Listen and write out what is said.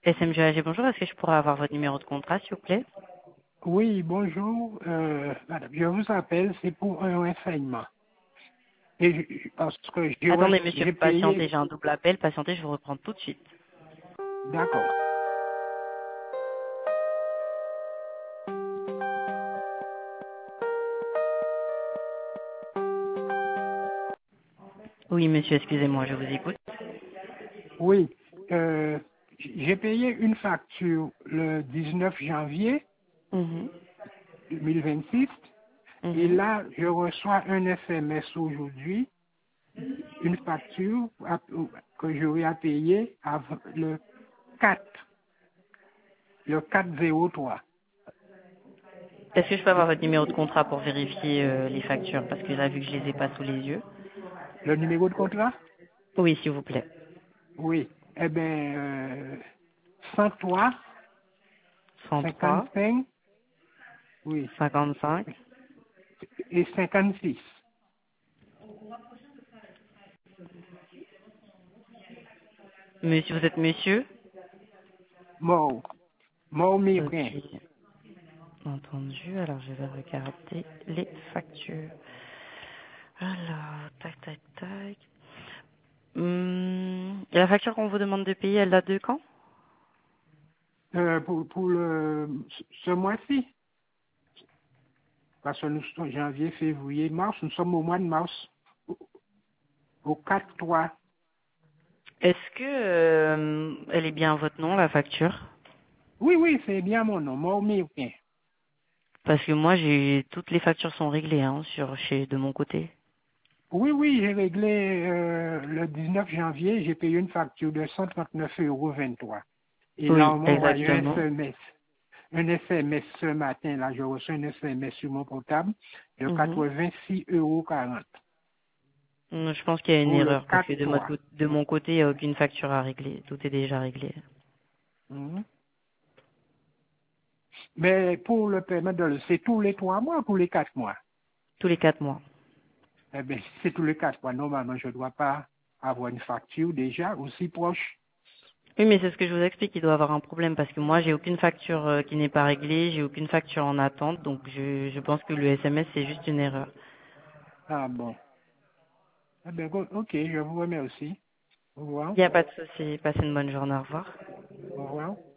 SMGAG, bonjour. Est-ce que je pourrais avoir votre numéro de contrat, s'il vous plaît? Oui, bonjour. Madame, je vous appelle, c'est pour un renseignement. Parce que Attendez, monsieur, j'ai patientez, payé. j'ai un double appel. Patientez, je vous reprends tout de suite. D'accord. Oui, monsieur, excusez-moi, je vous écoute. Oui, j'ai payé une facture le 19 janvier Mhm. 2026 et Mhm. là, je reçois un SMS aujourd'hui, une facture que j'aurai à payer le 4, le 403. Est-ce que je peux avoir votre numéro de contrat pour vérifier les factures? Parce que là, vu que je les ai pas sous les yeux. Le numéro de contrat? Oui, s'il vous plaît. Oui. Eh bien, 103 103, 55, oui, 55. et 56. Monsieur, vous êtes monsieur? Mort. Mort Méprin. Ok. Entendu. Alors, je vais regarder les factures. Alors, tac, tac, tac. Et la facture qu'on vous demande de payer, elle date de quand? Pour ce mois-ci, parce que nous sommes janvier, février, mars, nous sommes au mois de mars, au 4-3. Est-ce que elle est bien à votre nom, la facture? Oui, oui, c'est bien mon nom, Mort Méprin. Parce que moi, j'ai toutes les factures sont réglées hein, de mon côté. Oui, oui, j'ai réglé le 19 janvier, j'ai payé une facture de 139,23 €. Et là, Oui, on m'a envoyé un exactement. SMS. Un SMS ce matin, là, j'ai reçu un SMS sur mon portable de Mhm. 86,40 € Je pense qu'il y a une pour le erreur parce que 4-3. de mon côté, il n'y a aucune facture à régler. Tout est déjà réglé. Mhm. Mais pour le paiement c'est tous les 3 mois ou tous les 4 mois? Tous les 4 mois. Eh bien, si c'est tous les 4 mois. Normalement, je ne dois pas avoir une facture déjà aussi proche. Oui, mais c'est ce que je vous explique, il doit avoir un problème parce que moi, j'ai aucune facture qui n'est pas réglée, j'ai aucune facture en attente, donc je pense que le SMS, c'est juste une erreur. Ah bon. Eh bien, ok, je vous remercie. Au revoir. Il n'y a pas de souci. Passez une bonne journée. Au revoir. Au revoir.